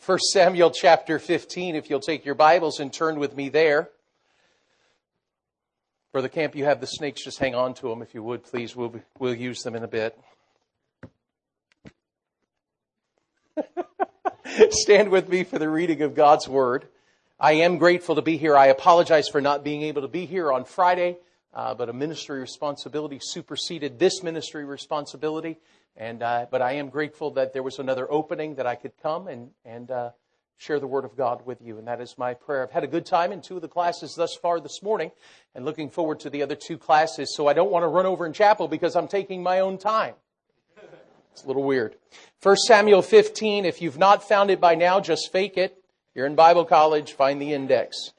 1 Samuel chapter 15, if you'll take your Bibles and turn with me there. Brother Camp, you have the snakes, just hang on to them if you would, please. We'll use them in a bit. Stand with me for the reading of God's Word. I am grateful to be here. I apologize for not being able to be here on Friday, but a ministry responsibility superseded this ministry responsibility. But I am grateful that there was another opening that I could come and share the Word of God with you. And that is my prayer. I've had a good time in 2 of the classes thus far this morning and looking forward to the other 2 classes. So I don't want to run over in chapel because I'm taking my own time. It's a little weird. 1 Samuel 15, if you've not found it by now, just fake it. You're in Bible college, find the index.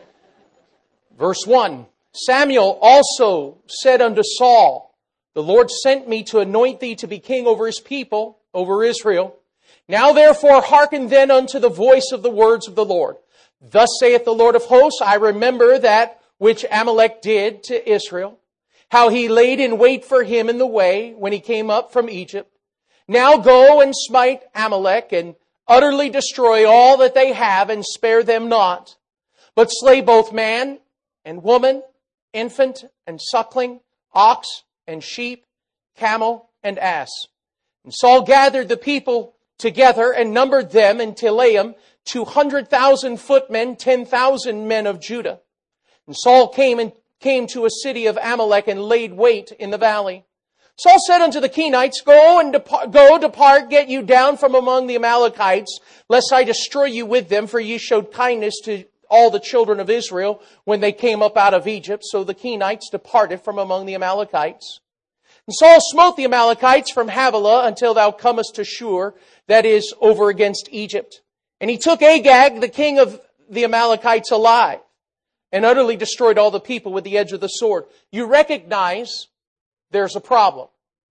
Verse 1, Samuel also said unto Saul, the Lord sent me to anoint thee to be king over his people, over Israel. Now therefore hearken then unto the voice of the words of the Lord. Thus saith the Lord of hosts, I remember that which Amalek did to Israel, how he laid in wait for him in the way when he came up from Egypt. Now go and smite Amalek and utterly destroy all that they have and spare them not, but slay both man and woman, infant and suckling, ox and sheep, camel and ass. And Saul gathered the people together and numbered them in Telaim 200,000 footmen, 10,000 men of Judah. And Saul came to a city of Amalek and laid wait in the valley. Saul said unto the Kenites, depart, get you down from among the Amalekites, lest I destroy you with them, for ye showed kindness to all the children of Israel when they came up out of Egypt. So the Kenites departed from among the Amalekites. And Saul smote the Amalekites from Havilah until thou comest to Shur, that is, over against Egypt. And he took Agag, the king of the Amalekites, alive, and utterly destroyed all the people with the edge of the sword. You recognize there's a problem.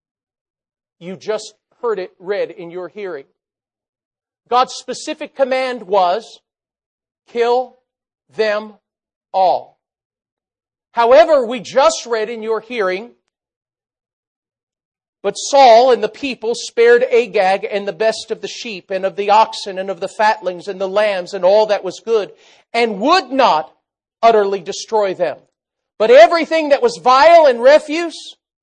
You just heard it read in your hearing. God's specific command was, kill them all. However, we just read in your hearing, but Saul and the people spared Agag and the best of the sheep and of the oxen and of the fatlings and the lambs and all that was good, and would not utterly destroy them. But everything that was vile and refuse,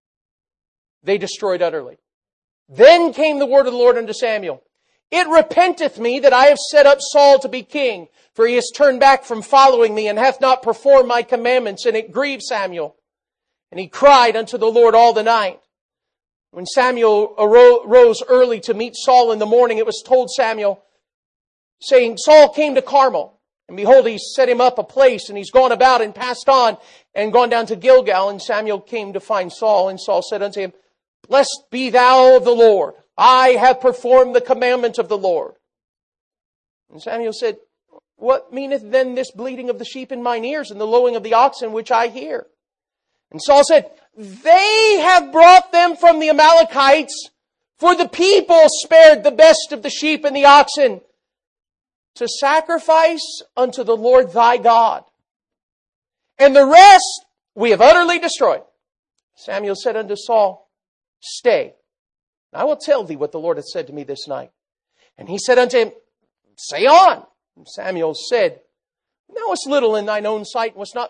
they destroyed utterly. Then came the word of the Lord unto Samuel. It repenteth me that I have set up Saul to be king, for he has turned back from following me and hath not performed my commandments, and it grieved Samuel. And he cried unto the Lord all the night. When Samuel arose early to meet Saul in the morning, it was told Samuel, saying, Saul came to Carmel, and behold, he set him up a place, and he's gone about and passed on and gone down to Gilgal. And Samuel came to find Saul, and Saul said unto him, Blessed be thou of the Lord. I have performed the commandment of the Lord. And Samuel said, What meaneth then this bleating of the sheep in mine ears and the lowing of the oxen which I hear? And Saul said, They have brought them from the Amalekites, for the people spared the best of the sheep and the oxen to sacrifice unto the Lord thy God. And the rest we have utterly destroyed. Samuel said unto Saul, Stay. I will tell thee what the Lord hath said to me this night. And he said unto him, Say on. And Samuel said, Thou wast little in thine own sight, wast not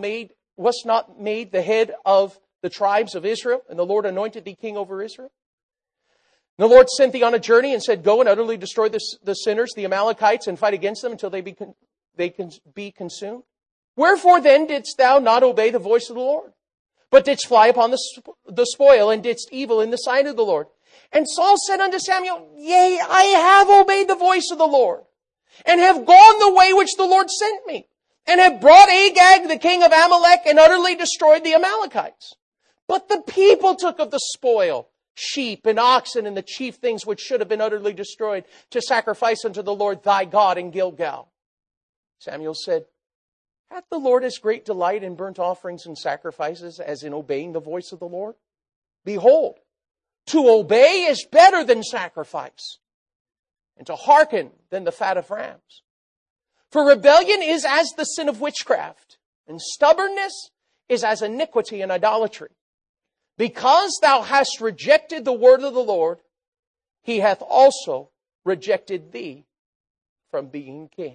made the head of the tribes of Israel, and the Lord anointed thee king over Israel? And the Lord sent thee on a journey and said, Go and utterly destroy the sinners, the Amalekites, and fight against them until they can be consumed. Wherefore then didst thou not obey the voice of the Lord, but didst fly upon the spoil, and didst evil in the sight of the Lord? And Saul said unto Samuel, Yea, I have obeyed the voice of the Lord, and have gone the way which the Lord sent me, and have brought Agag, the king of Amalek, and utterly destroyed the Amalekites. But the people took of the spoil, sheep and oxen, and the chief things which should have been utterly destroyed, to sacrifice unto the Lord thy God in Gilgal. Samuel said, Hath the Lord as great delight in burnt offerings and sacrifices as in obeying the voice of the Lord? Behold, to obey is better than sacrifice, and to hearken than the fat of rams. For rebellion is as the sin of witchcraft, and stubbornness is as iniquity and idolatry. Because thou hast rejected the word of the Lord, he hath also rejected thee from being king.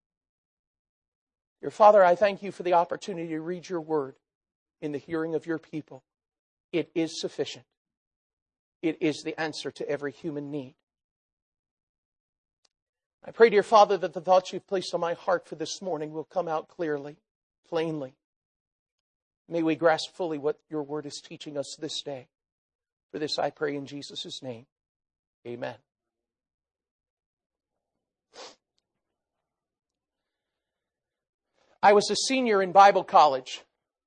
Dear Father, I thank you for the opportunity to read your word in the hearing of your people. It is sufficient. It is the answer to every human need. I pray, dear Father, that the thoughts you've placed on my heart for this morning will come out clearly, plainly. May we grasp fully what your word is teaching us this day. For this I pray in Jesus' name. Amen. I was a senior in Bible college.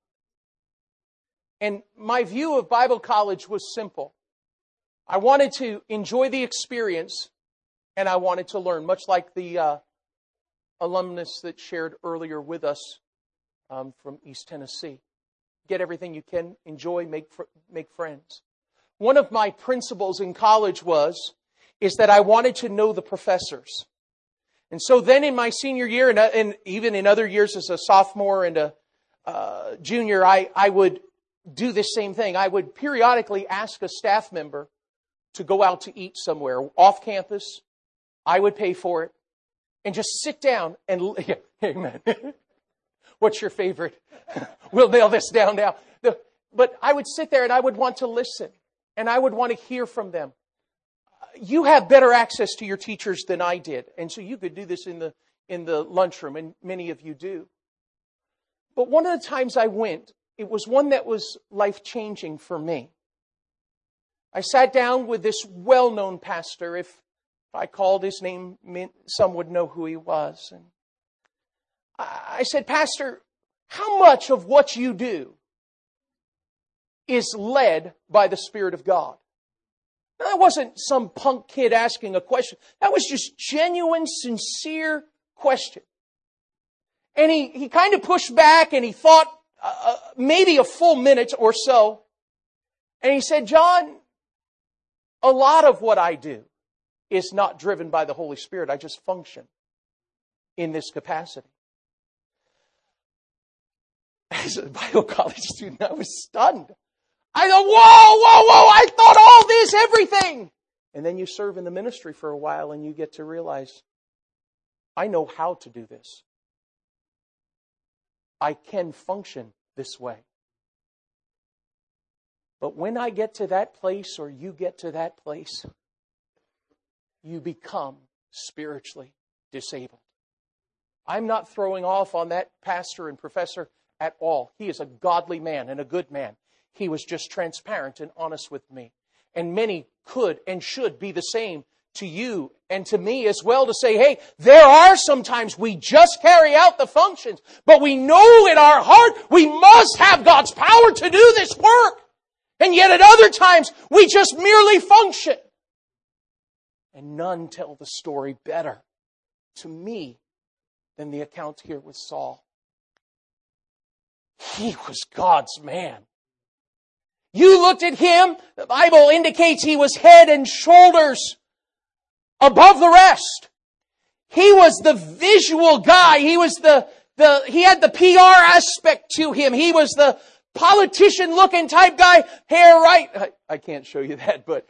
And my view of Bible college was simple. I wanted to enjoy the experience, and I wanted to learn, much like the alumnus that shared earlier with us from East Tennessee. Get everything you can, enjoy, make friends. One of my principles in college is that I wanted to know the professors. And so then in my senior year, and even in other years as a sophomore and a junior, I would do the same thing. I would periodically ask a staff member to go out to eat somewhere off campus. I would pay for it and just sit down and, yeah, amen. What's your favorite? We'll nail this down now. But I would sit there and I would want to listen and I would want to hear from them. You have better access to your teachers than I did. And so you could do this in the lunchroom, and many of you do. But one of the times I went, it was one that was life-changing for me. I sat down with this well-known pastor. If I called his name, some would know who he was. And I said, Pastor, how much of what you do is led by the Spirit of God? Now, that wasn't some punk kid asking a question. That was just genuine, sincere question. And he kind of pushed back and he thought maybe a full minute or so. And he said, John, a lot of what I do is not driven by the Holy Spirit. I just function in this capacity. As a Bible college student, I was stunned. I thought, whoa, I thought all this, everything. And then you serve in the ministry for a while and you get to realize, I know how to do this. I can function this way. But when I get to that place, or you get to that place, you become spiritually disabled. I'm not throwing off on that pastor and professor at all. He is a godly man and a good man. He was just transparent and honest with me. And many could and should be the same to you and to me as well, to say, hey, there are sometimes we just carry out the functions, but we know in our heart we must have God's power to do this work. And yet at other times we just merely function. And none tell the story better to me than the account here with Saul. He was God's man. You looked at him, the Bible indicates he was head and shoulders above the rest. He was the visual guy. He was he had the PR aspect to him. He was the politician looking type guy, hair right. I can't show you that, but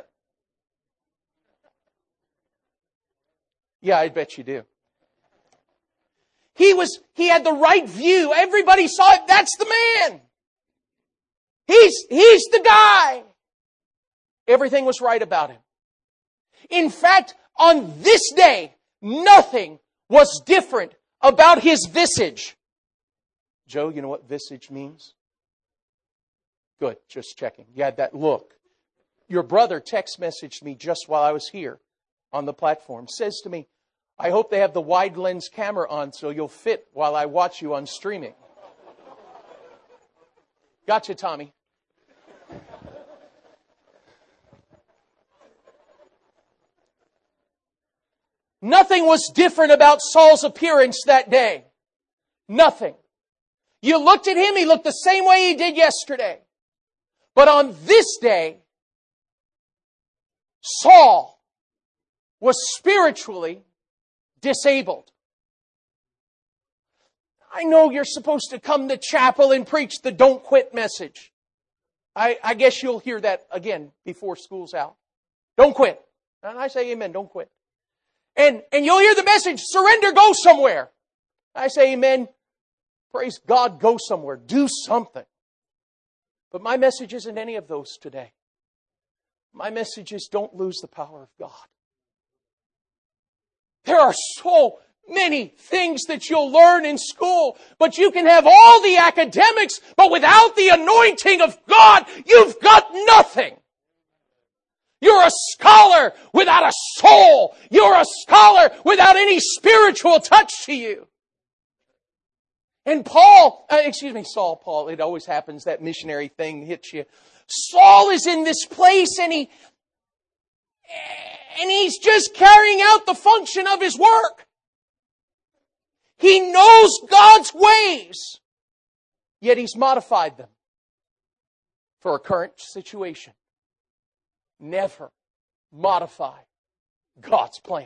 yeah, I bet you do. He had the right view. Everybody saw it. That's the man. He's the guy. Everything was right about him. In fact, on this day, nothing was different about his visage. Joe, you know what visage means? Good, just checking. You had that look. Your brother text messaged me just while I was here on the platform. Says to me, I hope they have the wide lens camera on so you'll fit while I watch you on streaming. Gotcha, Tommy. Nothing was different about Saul's appearance that day. Nothing. You looked at him, he looked the same way he did yesterday. But on this day, Saul was spiritually disabled. I know you're supposed to come to chapel and preach the don't quit message. I guess you'll hear that again before school's out. Don't quit. And I say amen, don't quit. And you'll hear the message, surrender, go somewhere. I say, amen. Praise God, go somewhere. Do something. But my message isn't any of those today. My message is don't lose the power of God. There are so many things that you'll learn in school, but you can have all the academics, but without the anointing of God, you've got nothing. You're a scholar without a soul. You're a scholar without any spiritual touch to you. And Paul, Paul, it always happens, that missionary thing hits you. Saul is in this place and he's just carrying out the function of his work. He knows God's ways, yet he's modified them for a current situation. Never modify God's plan.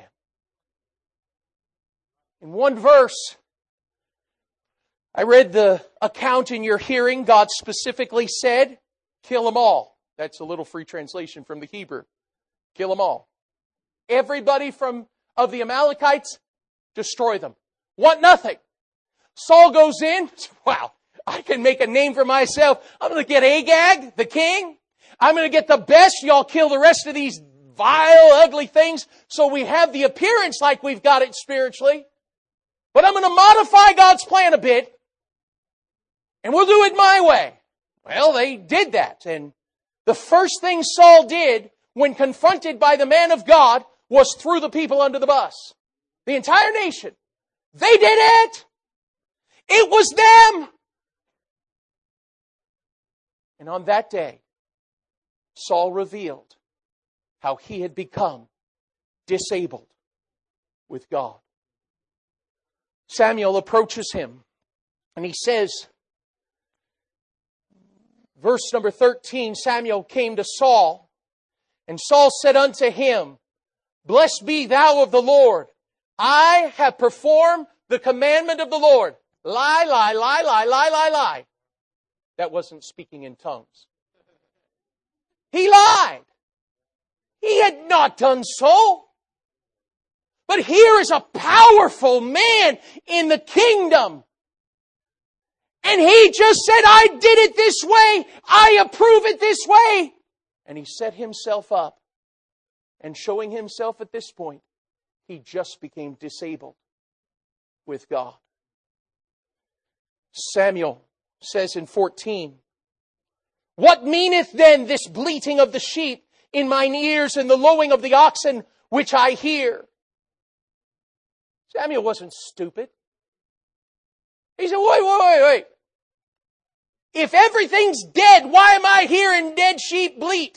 In one verse, I read the account in your hearing. God specifically said, kill them all. That's a little free translation from the Hebrew. Kill them all. Everybody of the Amalekites, destroy them. Want nothing. Saul goes in. Wow, I can make a name for myself. I'm going to get Agag, the king. I'm going to get the best. Y'all kill the rest of these vile, ugly things so we have the appearance like we've got it spiritually. But I'm going to modify God's plan a bit. And we'll do it my way. Well, they did that. And the first thing Saul did when confronted by the man of God was threw the people under the bus. The entire nation. They did it. It was them. And on that day, Saul revealed how he had become disabled with God. Samuel approaches him and he says, verse number 13, Samuel came to Saul, and Saul said unto him, Blessed be thou of the Lord. I have performed the commandment of the Lord. Lie, lie, lie, lie, lie, lie, lie. That wasn't speaking in tongues. He lied. He had not done so. But here is a powerful man in the kingdom. And he just said, I did it this way. I approve it this way. And he set himself up. And showing himself at this point, he just became disabled with God. Samuel says in 14, What meaneth then this bleating of the sheep in mine ears and the lowing of the oxen which I hear? Samuel wasn't stupid. He said, wait. If everything's dead, why am I hearing dead sheep bleat?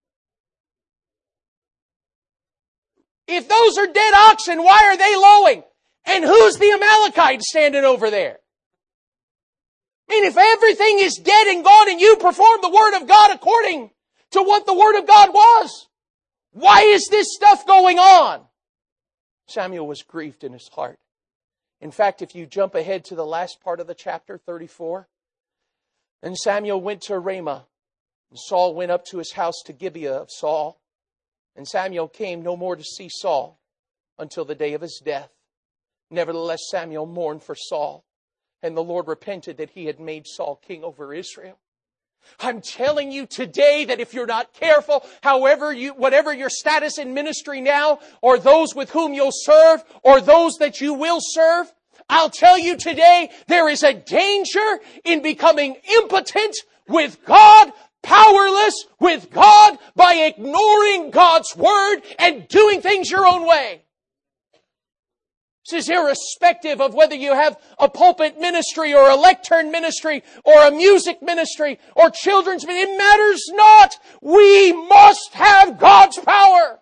If those are dead oxen, why are they lowing? And who's the Amalekite standing over there? I mean, if everything is dead and gone and you perform the Word of God according to what the Word of God was, why is this stuff going on? Samuel was grieved in his heart. In fact, if you jump ahead to the last part of the chapter, 34, and Samuel went to Ramah, and Saul went up to his house to Gibeah of Saul, and Samuel came no more to see Saul until the day of his death. Nevertheless, Samuel mourned for Saul, and the Lord repented that he had made Saul king over Israel. I'm telling you today that if you're not careful, whatever your status in ministry now, or those with whom you'll serve, or those that you will serve, I'll tell you today, there is a danger in becoming impotent with God, powerless with God, by ignoring God's Word and doing things your own way. This is irrespective of whether you have a pulpit ministry or a lectern ministry or a music ministry or children's ministry. It matters not. We must have God's power.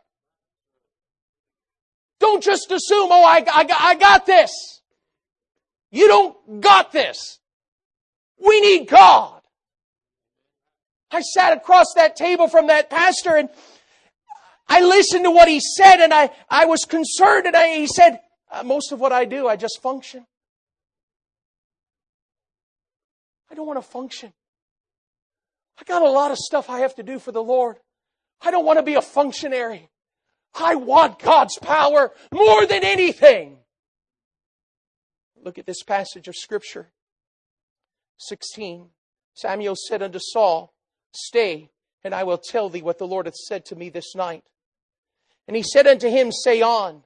Don't just assume, I got this. You don't got this. We need God. I sat across that table from that pastor and I listened to what he said and I was concerned and he said, most of what I do, I just function. I don't want to function. I got a lot of stuff I have to do for the Lord. I don't want to be a functionary. I want God's power more than anything. Look at this passage of Scripture. 16. Samuel said unto Saul, Stay, and I will tell thee what the Lord hath said to me this night. And he said unto him, Say on.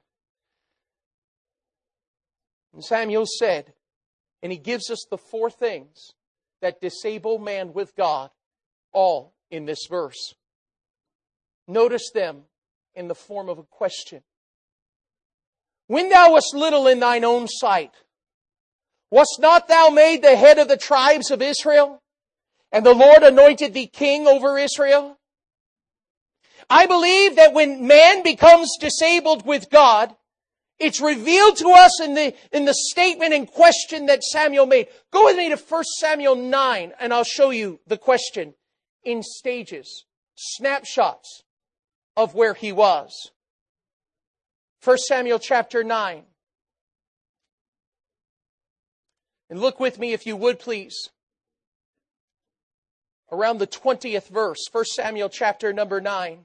And Samuel said, and he gives us the 4 things that disable man with God, all in this verse. Notice them in the form of a question. When thou wast little in thine own sight, wast not thou made the head of the tribes of Israel? And the Lord anointed thee king over Israel? I believe that when man becomes disabled with God, it's revealed to us in the statement in question that Samuel made. Go with me to 1 Samuel 9, and I'll show you the question in stages, snapshots of where he was. 1 Samuel chapter 9. And look with me, if you would, please, around the 20th verse, 1 Samuel chapter number 9.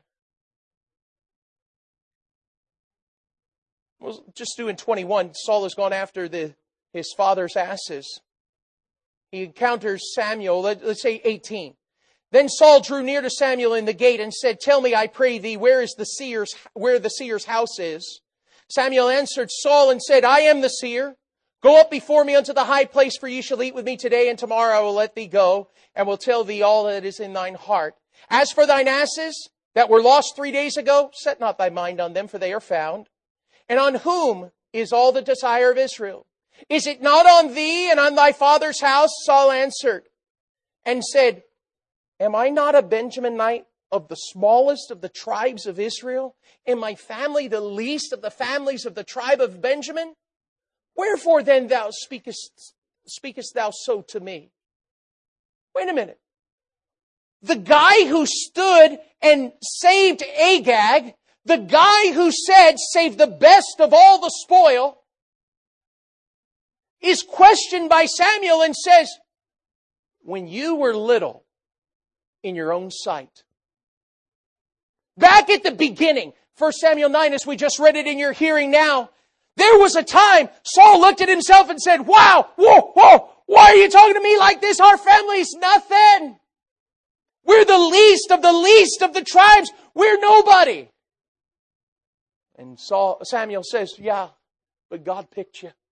We'll just do in 21. Saul has gone after his father's asses. He encounters Samuel, let's say 18. Then Saul drew near to Samuel in the gate and said, Tell me, I pray thee, where the seer's house is? Samuel answered Saul and said, I am the seer. Go up before me unto the high place, for ye shall eat with me today, and tomorrow I will let thee go, and will tell thee all that is in thine heart. As for thine asses that were lost 3 days ago, set not thy mind on them, for they are found. And on whom is all the desire of Israel? Is it not on thee and on thy father's house? Saul answered and said, Am I not a Benjaminite of the smallest of the tribes of Israel? And my family the least of the families of the tribe of Benjamin? Wherefore then thou speakest thou so to me? Wait a minute. The guy who stood and saved Agag, the guy who said, save the best of all the spoil, is questioned by Samuel and says, when you were little in your own sight. Back at the beginning, 1 Samuel 9, as we just read it in your hearing now, there was a time Saul looked at himself and said, wow, whoa, why are you talking to me like this? Our family's nothing. We're the least of the tribes. We're nobody. And Samuel says, yeah, but God picked you.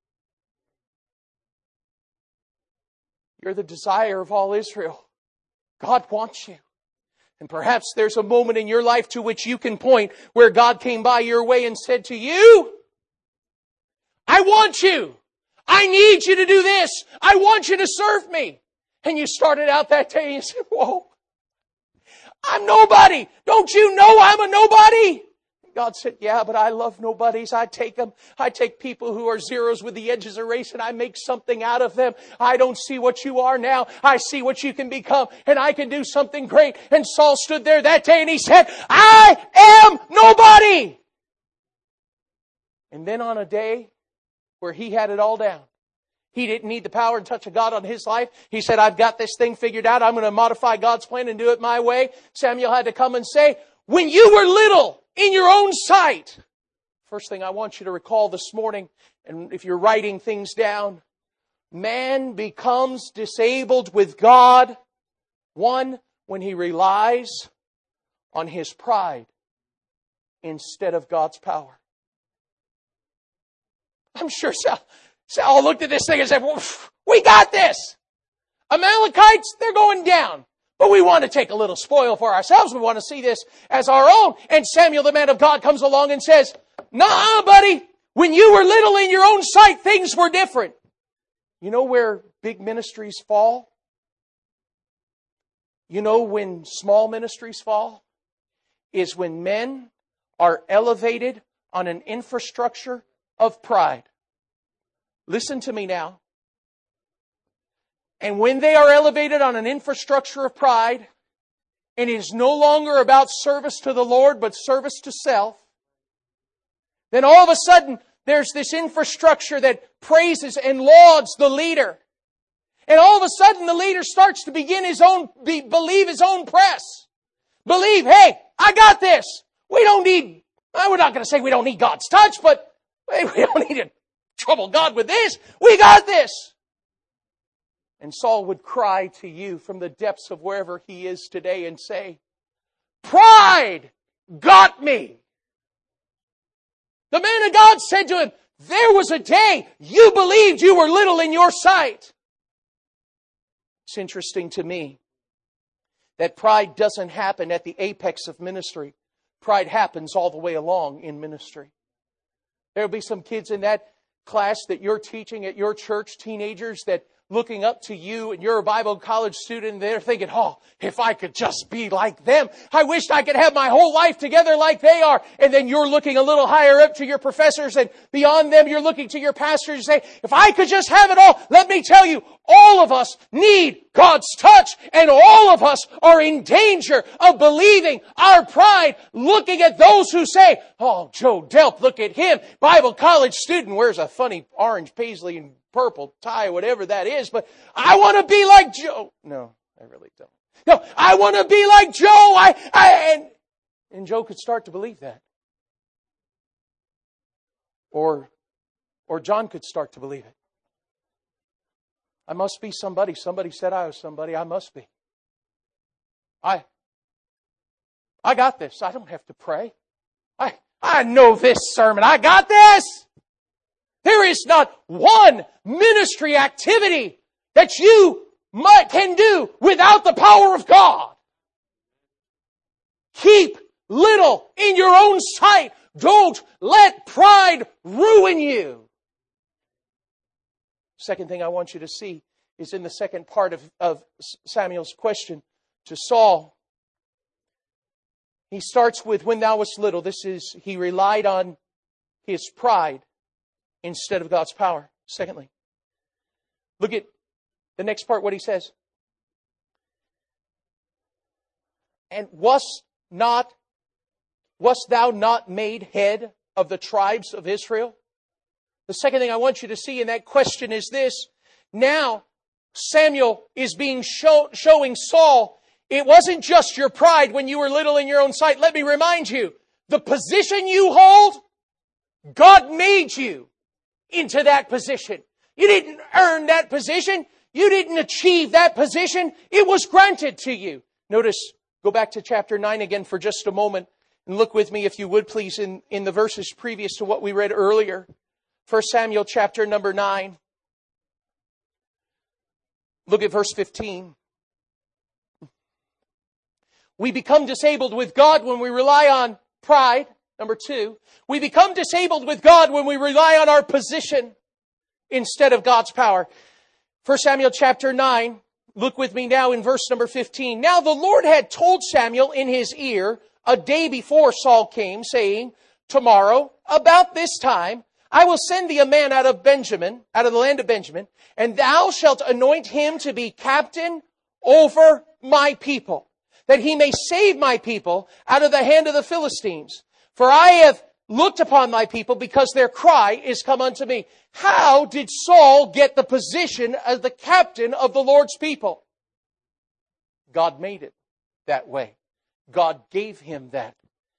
You're the desire of all Israel. God wants you. And perhaps there's a moment in your life to which you can point where God came by your way and said to you, I want you. I need you to do this. I want you to serve me. And you started out that day and you said, whoa, I'm nobody. Don't you know I'm a nobody? God said, yeah, but I love nobodies. I take them. I take people who are zeros with the edges erased and I make something out of them. I don't see what you are now. I see what you can become and I can do something great. And Saul stood there that day and he said, I am nobody. And then on a day where he had it all down, he didn't need the power and touch of God on his life. He said, I've got this thing figured out. I'm going to modify God's plan and do it my way. Samuel had to come and say, when you were little in your own sight. First thing I want you to recall this morning, and if you're writing things down, man becomes disabled with God, one, when he relies on his pride instead of God's power. I'm sure Saul looked at this thing and said, we got this. Amalekites, they're going down. But we want to take a little spoil for ourselves. We want to see this as our own. And Samuel, the man of God, comes along and says, nah, buddy, when you were little in your own sight, things were different. You know where big ministries fall? You know when small ministries fall? Is when men are elevated on an infrastructure of pride. Listen to me now. And when they are elevated on an infrastructure of pride, and it is no longer about service to the Lord, but service to self, then all of a sudden, there's this infrastructure that praises and lauds the leader. And all of a sudden, the leader starts to believe his own press. Believe, hey, I got this. We don't need We're not going to say we don't need God's touch, but hey, we don't need to trouble God with this. We got this. And Saul would cry to you from the depths of wherever he is today and say, pride got me. The man of God said to him, there was a day you believed you were little in your sight. It's interesting to me that pride doesn't happen at the apex of ministry. Pride happens all the way along in ministry. There'll be some kids in that class that you're teaching at your church, teenagers that looking up to you, and you're a Bible college student, and they're thinking, oh, if I could just be like them. I wished I could have my whole life together like they are. And then you're looking a little higher up to your professors, and beyond them you're looking to your pastors and say, if I could just have it all. Let me tell you, all of us need God's touch, and all of us are in danger of believing our pride, looking at those who say, oh, Joe Delp, look at him, Bible college student, wears a funny orange paisley and purple tie, whatever that is, but I want to be like Joe. No, I really don't. No, I want to be like Joe. And Joe could start to believe that. Or John could start to believe it. I must be somebody. Somebody said I was somebody. I must be. I got this. I don't have to pray. I know this sermon. I got this. There is not one ministry activity that you can do without the power of God. Keep little in your own sight. Don't let pride ruin you. Second thing I want you to see is in the second part of Samuel's question to Saul. He starts with, when thou wast little. He relied on his pride instead of God's power. Secondly, look at the next part, what he says. And wast thou not made head of the tribes of Israel? The second thing I want you to see in that question is this. Now, Samuel is showing Saul, it wasn't just your pride when you were little in your own sight. Let me remind you, the position you hold, God made you into that position. You didn't earn that position. You didn't achieve that position. It was granted to you. Notice, go back to chapter 9 again for just a moment and look with me, if you would please, in the verses previous to what we read earlier. 1 Samuel chapter number 9. Look at verse 15. We become disabled with God when we rely on pride. Number 2, we become disabled with God when we rely on our position instead of God's power. 1 Samuel chapter 9, look with me now in verse number 15. Now the Lord had told Samuel in his ear a day before Saul came, saying, tomorrow, about this time, I will send thee a man out of the land of Benjamin, and thou shalt anoint him to be captain over my people, that he may save my people out of the hand of the Philistines. For I have looked upon my people because their cry is come unto me. How did Saul get the position as the captain of the Lord's people? God made it that way. God gave him that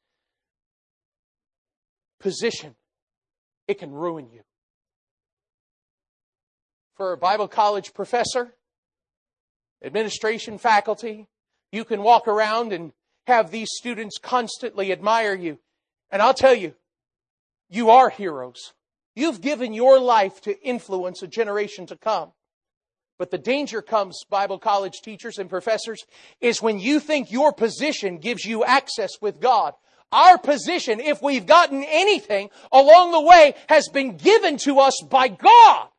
position. It can ruin you. For a Bible college professor, administration faculty, you can walk around and have these students constantly admire you. And I'll tell you, you are heroes. You've given your life to influence a generation to come. But the danger comes, Bible college teachers and professors, is when you think your position gives you access with God. Our position, if we've gotten anything along the way, has been given to us by God.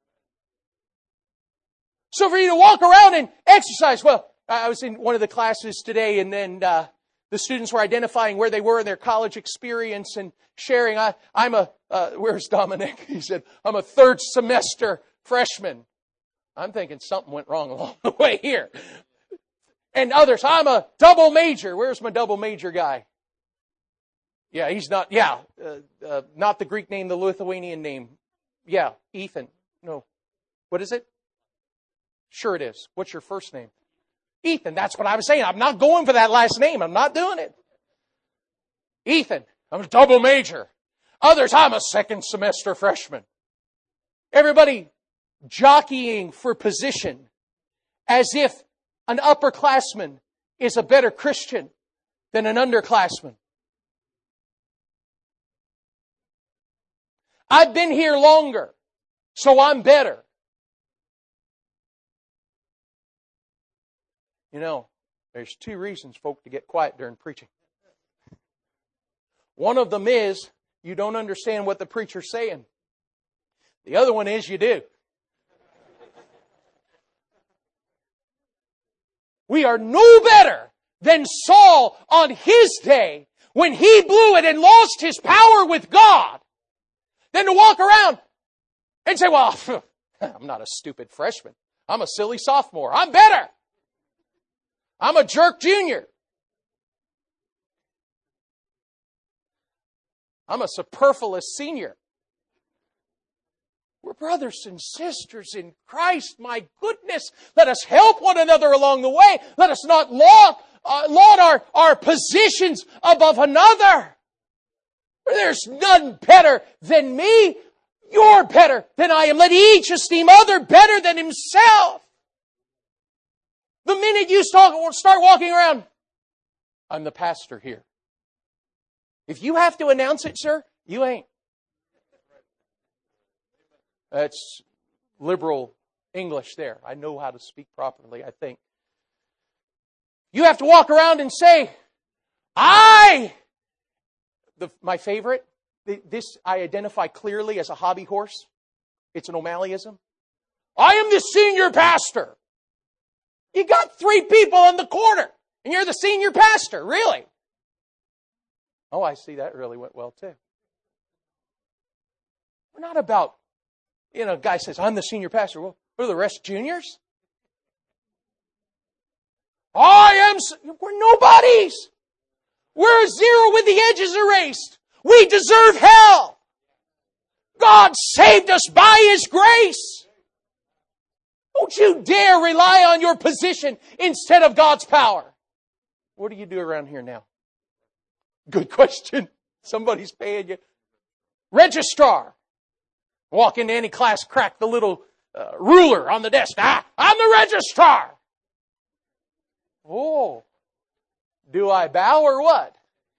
So for you to walk around and exercise, well, I was in one of the classes today, and then the students were identifying where they were in their college experience and sharing. Where's Dominic? He said, I'm a third semester freshman. I'm thinking something went wrong along the way here. And others, I'm a double major. Where's my double major guy? Yeah, he's not, not the Greek name, the Lithuanian name. Yeah, Ethan. No. What is it? Sure it is. What's your first name? Ethan. That's what I was saying. I'm not going for that last name. I'm not doing it. Ethan. I'm a double major. Others, I'm a second semester freshman. Everybody jockeying for position as if an upperclassman is a better Christian than an underclassman. I've been here longer, so I'm better. You know, there's two reasons, folk, to get quiet during preaching. One of them is you don't understand what the preacher's saying. The other one is you do. We are no better than Saul on his day when he blew it and lost his power with God than to walk around and say, well, I'm not a stupid freshman. I'm a silly sophomore. I'm better. I'm a jerk junior. I'm a superfluous senior. We're brothers and sisters in Christ. My goodness, let us help one another along the way. Let us not laud our positions above another. There's none better than me. You're better than I am. Let each esteem other better than himself. The minute you start walking around, I'm the pastor here. If you have to announce it, sir, you ain't. That's liberal English there. I know how to speak properly, I think. You have to walk around and say, my favorite, this I identify clearly as a hobby horse. It's an O'Malleyism. I am the senior pastor. You got 3 people on the corner, and you're the senior pastor, really? Oh, I see, that really went well too. We're not about, a guy says, I'm the senior pastor. Well, what are the rest, juniors? We're nobodies. We're a zero with the edges erased. We deserve hell. God saved us by His grace. Don't you dare rely on your position instead of God's power. What do you do around here now? Good question. Somebody's paying you. Registrar. Walk into any class, crack the little ruler on the desk. I'm the registrar. Oh. Do I bow or what?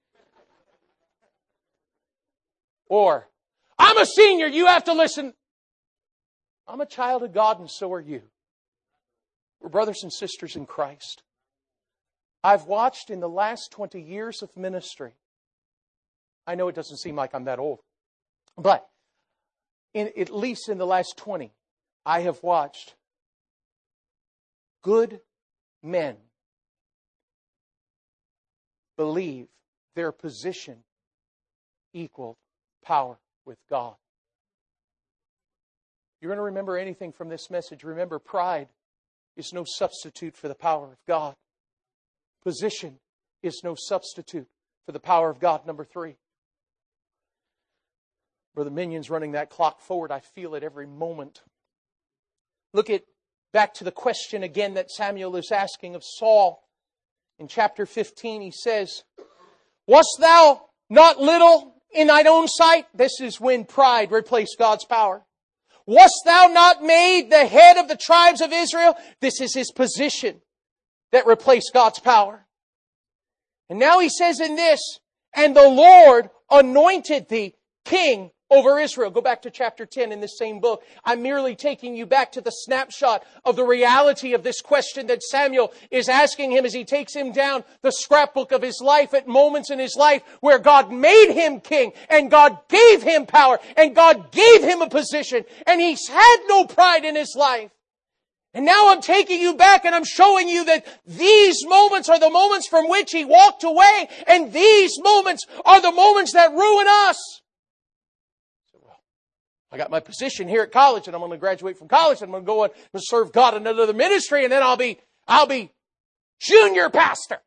Or, I'm a senior, you have to listen. I'm a child of God and so are you. We're brothers and sisters in Christ. I've watched in the last 20 years of ministry. I know it doesn't seem like I'm that old. But at least in the last 20, I have watched good men believe their position equaled power with God. You're going to remember anything from this message. Remember, pride is no substitute for the power of God. Position is no substitute for the power of God. Number 3. Brother Minion's running that clock forward. I feel it every moment. Look back to the question again that Samuel is asking of Saul. In chapter 15 he says, wast thou not little in thine own sight? This is when pride replaced God's power. Wast thou not made the head of the tribes of Israel? This is his position that replaced God's power. And now he says in this, and the Lord anointed thee king over Israel. Go back to chapter 10 in this same book. I'm merely taking you back to the snapshot of the reality of this question that Samuel is asking him as he takes him down the scrapbook of his life at moments in his life where God made him king and God gave him power and God gave him a position and he's had no pride in his life. And now I'm taking you back and I'm showing you that these moments are the moments from which he walked away and these moments are the moments that ruin us. I got my position here at college and I'm going to graduate from college and I'm going to go and serve God in another ministry and then I'll be junior pastor.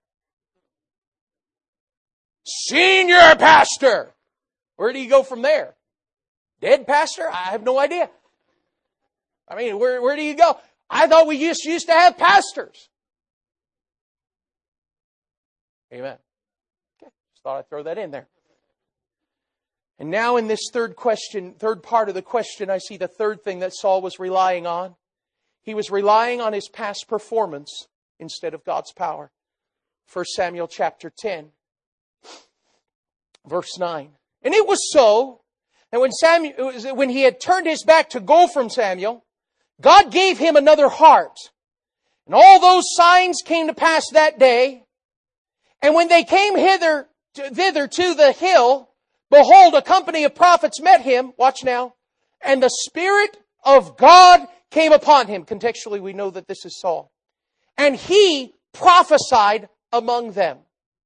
Senior pastor. Where do you go from there? Dead pastor? I have no idea. I mean, where do you go? I thought we used to have pastors. Amen. Okay. Just thought I'd throw that in there. And now in this third part of the question, I see the third thing that Saul was relying on. He was relying on his past performance instead of God's power. 1 Samuel chapter 10, verse 9. And it was so, and when he had turned his back to go from Samuel, God gave him another heart. And all those signs came to pass that day. And when they came thither to the hill, behold, a company of prophets met him. Watch now. And the Spirit of God came upon him. Contextually, we know that this is Saul. And he prophesied among them.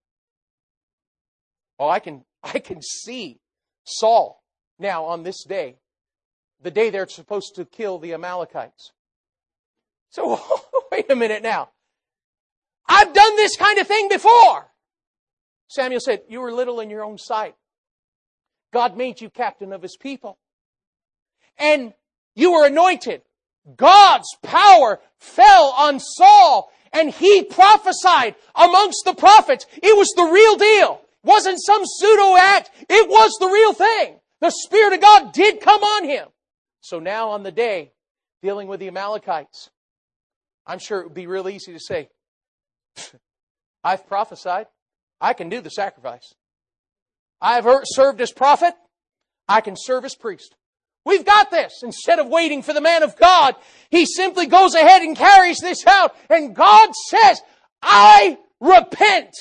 Oh, I can see Saul now on this day, the day they're supposed to kill the Amalekites. So, wait a minute now. I've done this kind of thing before. Samuel said, you were little in your own sight. God made you captain of His people. And you were anointed. God's power fell on Saul and he prophesied amongst the prophets. It was the real deal. It wasn't some pseudo act. It was the real thing. The Spirit of God did come on him. So now on the day, dealing with the Amalekites, I'm sure it would be real easy to say, I've prophesied. I can do the sacrifice. I've served as prophet. I can serve as priest. We've got this. Instead of waiting for the man of God, he simply goes ahead and carries this out. And God says, I repent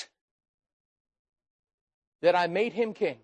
that I made him king.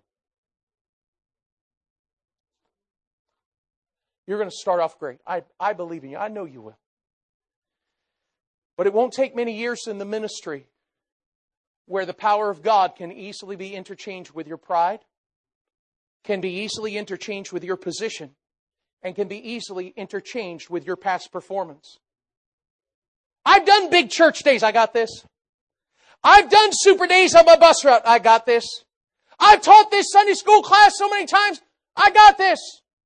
You're going to start off great. I believe in you. I know you will. But it won't take many years in the ministry where the power of God can easily be interchanged with your pride, can be easily interchanged with your position, and can be easily interchanged with your past performance. I've done big church days. I got this. I've done super days on my bus route. I got this. I've taught this Sunday school class so many times. I got this.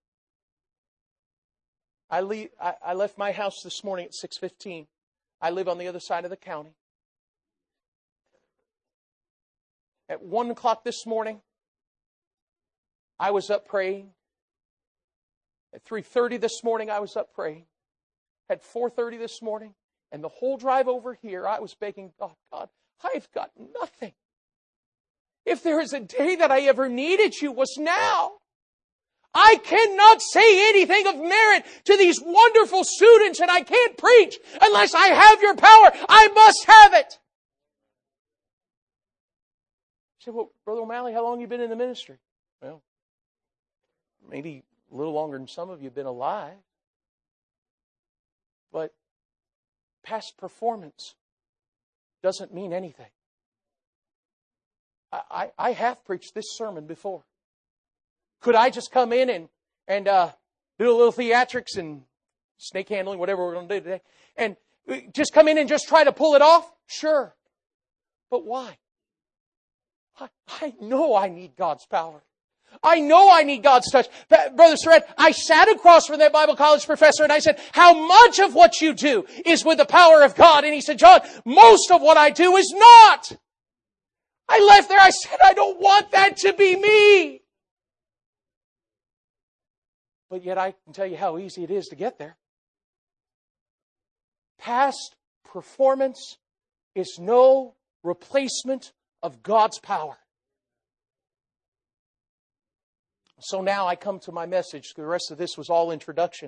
I left my house this morning at 6:15. I live on the other side of the county. At 1 o'clock this morning, I was up praying. At 3:30 this morning, I was up praying. At 4:30 this morning, and the whole drive over here, I was begging God, I've got nothing. If there is a day that I ever needed you, was now. I cannot say anything of merit to these wonderful students, and I can't preach unless I have your power. I must have it. I said, well, Brother O'Malley, how long have you been in the ministry? Well, maybe a little longer than some of you have been alive. But past performance doesn't mean anything. I have preached this sermon before. Could I just come in and do a little theatrics and snake handling, whatever we're going to do today, and just come in and just try to pull it off? Sure. But why? I know I need God's power. I know I need God's touch. Brother Surratt, I sat across from that Bible college professor and I said, how much of what you do is with the power of God? And he said, John, most of what I do is not. I left there, I said, I don't want that to be me. But yet I can tell you how easy it is to get there. Past performance is no replacement of God's power. So now I come to my message. The rest of this was all introduction.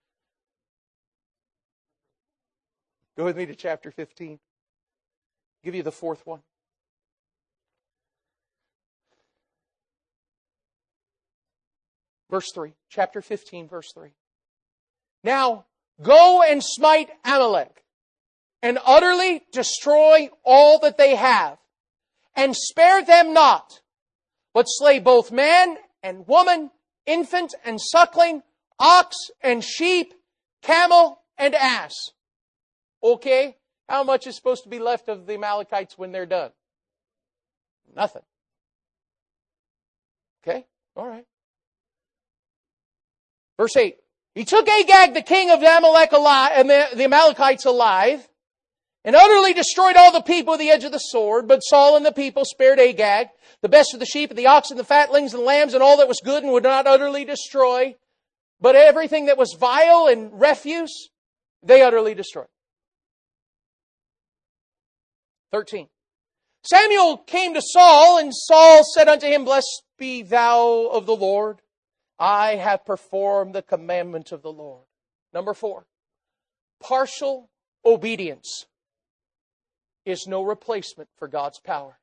Go with me to chapter 15. I'll give you the fourth one. Verse 3. Chapter 15, verse 3. Now, go and smite Amalek, and utterly destroy all that they have, and spare them not, but slay both man and woman, infant and suckling, ox and sheep, camel and ass. Okay? How much is supposed to be left of the Amalekites when they're done? Nothing. Okay? All right. Verse 8. He took Agag, the king of Amalek, alive, and the Amalekites alive, and utterly destroyed all the people with the edge of the sword. But Saul and the people spared Agag, the best of the sheep, and the oxen, the fatlings, and the lambs, and all that was good, and would not utterly destroy. But everything that was vile and refuse, they utterly destroyed. 13. Samuel came to Saul, and Saul said unto him, Blessed be thou of the Lord. I have performed the commandment of the Lord. Number 4. Partial obedience is no replacement for God's power.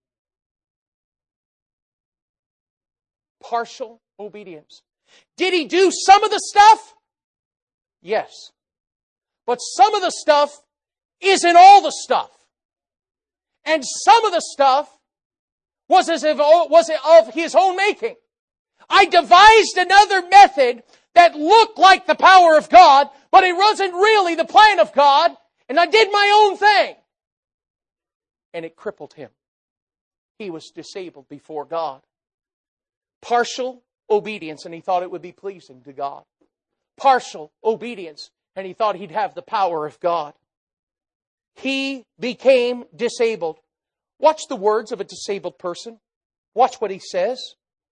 Partial obedience. Did he do some of the stuff? Yes. But some of the stuff isn't all the stuff. And some of the stuff was of his own making. I devised another method that looked like the power of God, but it wasn't really the plan of God, and I did my own thing. And it crippled him. He was disabled before God. Partial obedience, and he thought it would be pleasing to God. Partial obedience, and he thought he'd have the power of God. He became disabled. Watch the words of a disabled person. Watch what he says.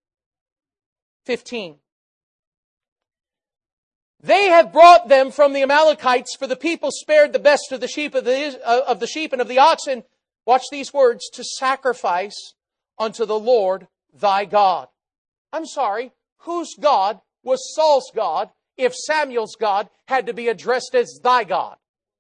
15. They have brought them from the Amalekites, for the people spared the best of the sheep and of the oxen. Watch these words, to sacrifice unto the Lord thy God. I'm sorry, whose God was Saul's God if Samuel's God had to be addressed as thy God?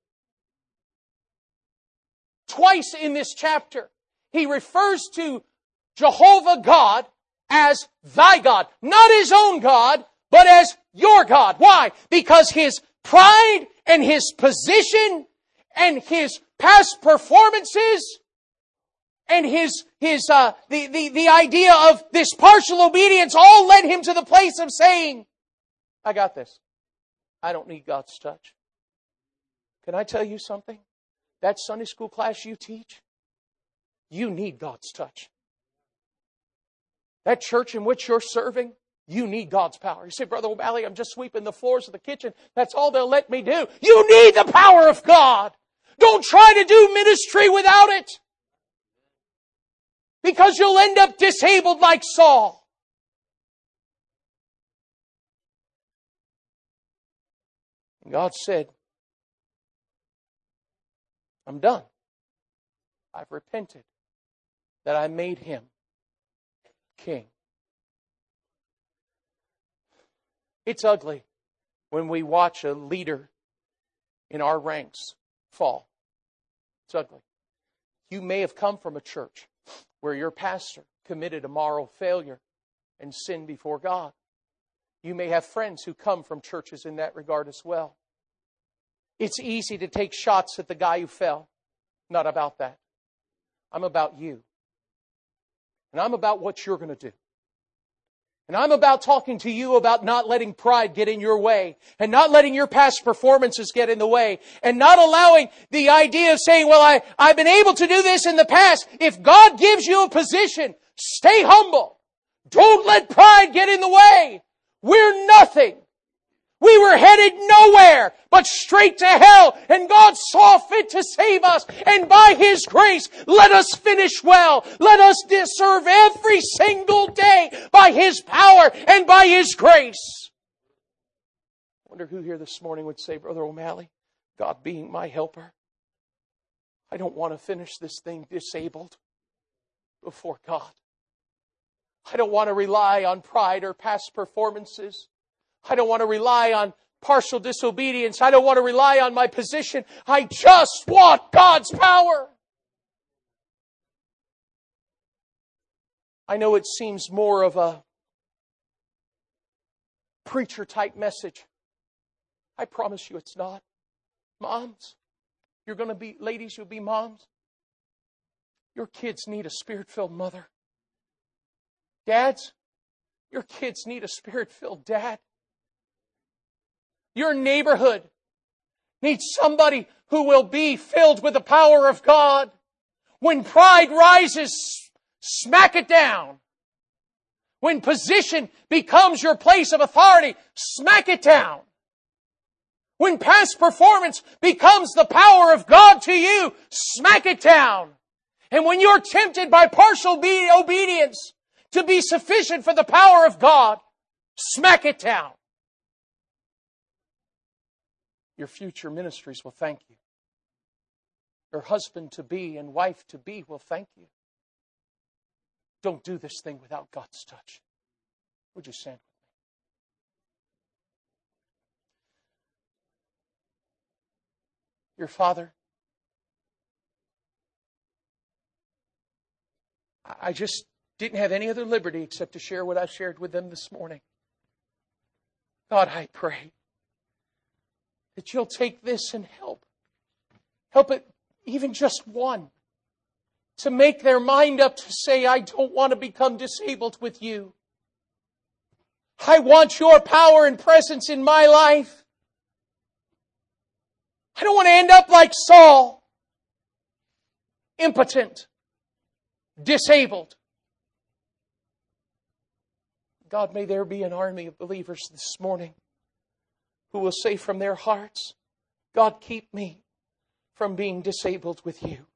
Twice in this chapter, he refers to Jehovah God as thy God. Not his own God, but as your God. Why? Because his pride and his position and his past performances and the idea of this partial obedience all led him to the place of saying, I got this. I don't need God's touch. Can I tell you something? That Sunday school class you teach, you need God's touch. That church in which you're serving, you need God's power. You say, Brother O'Malley, I'm just sweeping the floors of the kitchen. That's all they'll let me do. You need the power of God. Don't try to do ministry without it. Because you'll end up disabled like Saul. And God said, I'm done. I've repented that I made him king. It's ugly when we watch a leader in our ranks fall. It's ugly. You may have come from a church where your pastor committed a moral failure and sinned before God. You may have friends who come from churches in that regard as well. It's easy to take shots at the guy who fell. Not about that. I'm about you. And I'm about what you're going to do. And I'm about talking to you about not letting pride get in your way and not letting your past performances get in the way and not allowing the idea of saying, well, I've been able to do this in the past. If God gives you a position, stay humble. Don't let pride get in the way. We're nothing. We were headed nowhere but straight to hell, and God saw fit to save us. And by His grace, let us finish well. Let us serve every single day by His power and by His grace. I wonder who here this morning would say, Brother O'Malley, God being my helper, I don't want to finish this thing disabled before God. I don't want to rely on pride or past performances. I don't want to rely on partial disobedience. I don't want to rely on my position. I just want God's power. I know it seems more of a preacher-type message. I promise you it's not. Moms, you're going to be, ladies, you'll be moms. Your kids need a Spirit-filled mother. Dads, your kids need a Spirit-filled dad. Your neighborhood needs somebody who will be filled with the power of God. When pride rises, smack it down. When position becomes your place of authority, smack it down. When past performance becomes the power of God to you, smack it down. And when you're tempted by partial obedience to be sufficient for the power of God, smack it down. Your future ministries will thank you. Your husband-to-be and wife-to-be will thank you. Don't do this thing without God's touch. Would you stand with me? Your Father, I just didn't have any other liberty except to share what I shared with them this morning. God, I pray that You'll take this and help it, even just one, to make their mind up to say, I don't want to become disabled with You. I want Your power and presence in my life. I don't want to end up like Saul, impotent, disabled. God, may there be an army of believers this morning who will say from their hearts, God, keep me from being disabled with You.